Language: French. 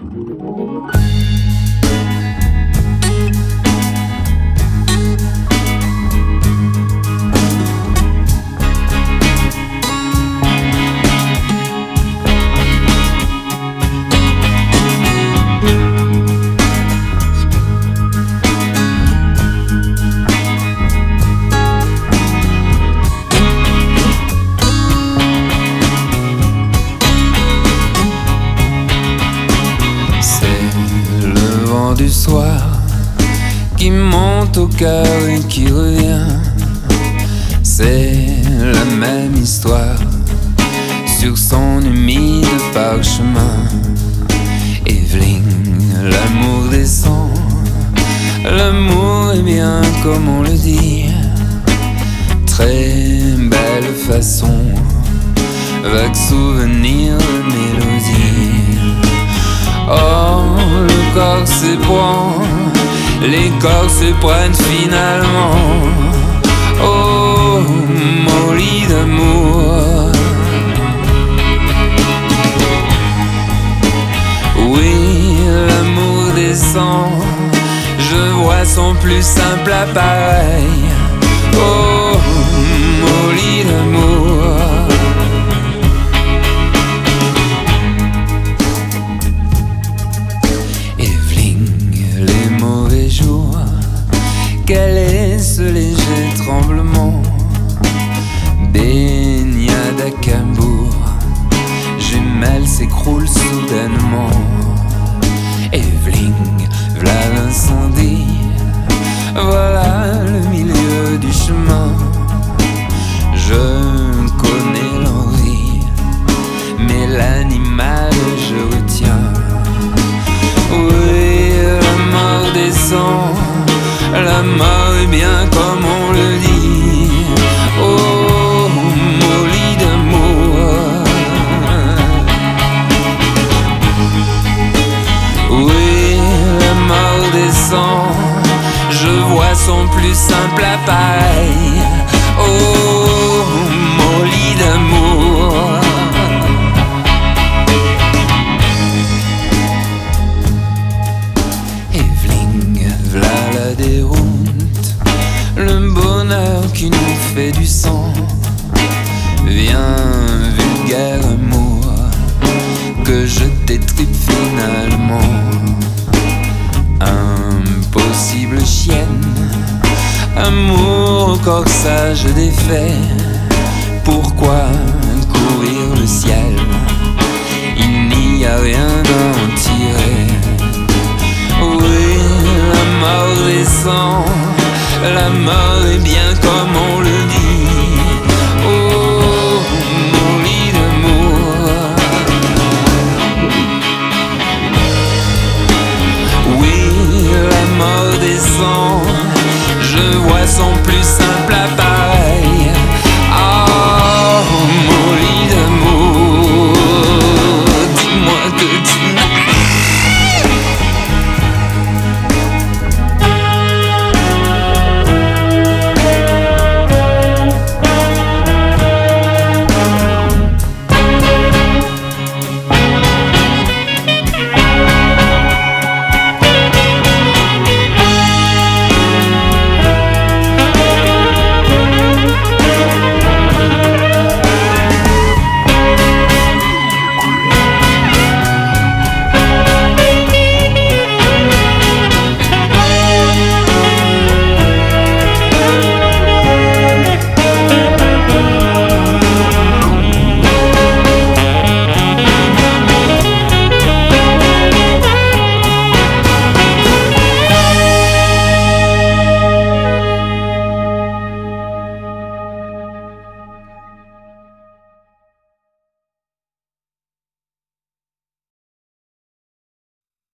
Du soir qui monte au cœur et qui revient, c'est la même histoire sur son humide parchemin. Evelyne, l'amour descend, l'amour est bien comme on le dit, très belle façon, vague souvenir de mélodie. Oh, le corps s'éprend, les corps se prennent finalement. Oh, mon lit d'amour. Oui, l'amour descend, je vois son plus simple appareil. Oh, mon lit d'amour. Quel est ce léger tremblement? Baignade à Cabourg, Jumelles s'écroule soudainement. Evelyne, v'là l'incendie, voilà le milieu du chemin. Je connais l'envie, mais l'animal je retiens. Oui, la mort descend, la mort est bien comme on le dit. Oh, mon lit d'amour. Oui, la mort descend, je vois son plus simple appareil. Oh, mon lit d'amour. V'là la déroute, le bonheur qui nous fait du sang. Viens, vulgaire amour, que je t'étripe finalement. Impossible chienne, amour au corsage défait. Pourquoi courir le ciel? Il n'y a rien